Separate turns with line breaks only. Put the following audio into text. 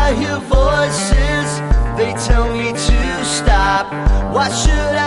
I hear voices, they tell me to stop. Why should